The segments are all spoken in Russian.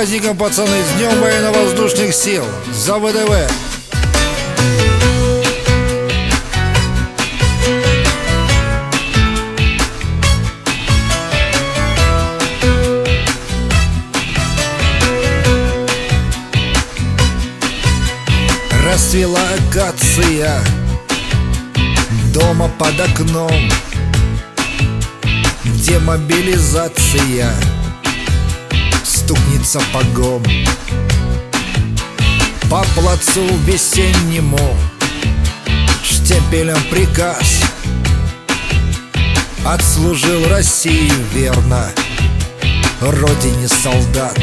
праздником, пацаны! С Днем военно-воздушных сил! За ВДВ! Расцвела акация дома под окном. Демобилизация стукнет сапогом по плацу весеннему. Штемпелем приказ: отслужил России верно, родине солдат.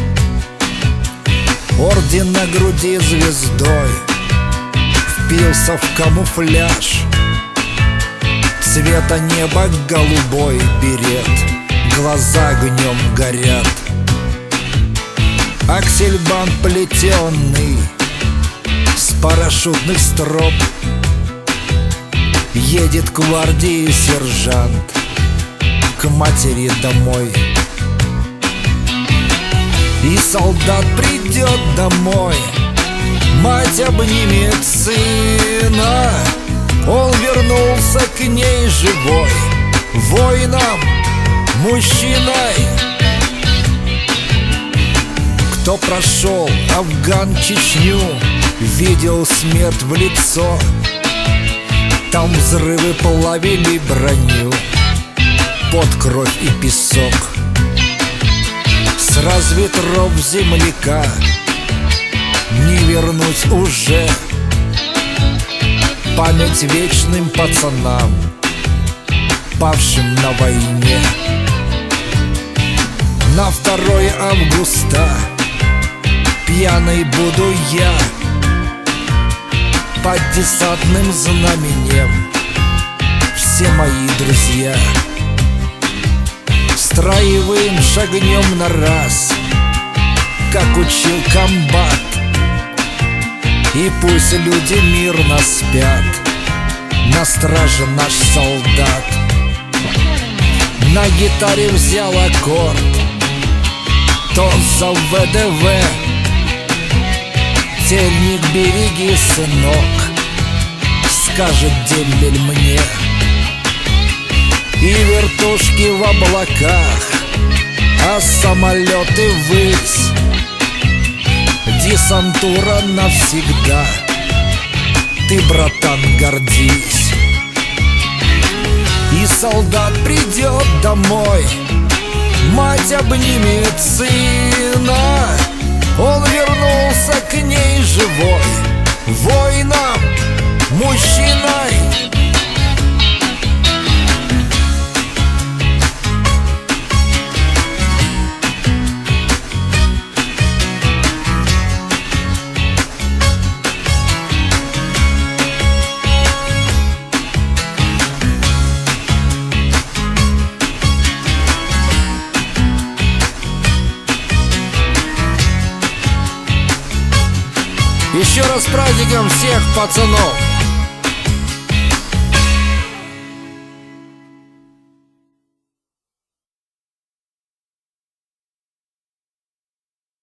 Орден на груди звездой впился в камуфляж. Цвета неба голубой берет, глаза огнем горят. Аксельбант плетеный с парашютных строп. Едет к гвардии сержант к матери домой. И солдат придет домой, мать обнимет сына. Он вернулся к ней живой, воином, мужчиной. Кто прошел Афган, Чечню, видел смерть в лицо. Там взрывы плавили броню под кровь и песок. С разведров земляка не вернуть уже память вечным пацанам, павшим на войне. На 2 августа пьяный буду я под десантным знаменем. Все мои друзья строевым шагнем на раз, как учил комбат. И пусть люди мирно спят, на страже наш солдат. На гитаре взял аккорд, то за ВДВ. Тельник береги, сынок, скажет дембель мне. И вертушки в облаках, а самолеты ввысь. Десантура навсегда, ты, братан, гордись. И солдат придет домой, мать обнимет сына. Он вернулся к ней живой, воином, мужчиной. Еще раз с праздником всех пацанов!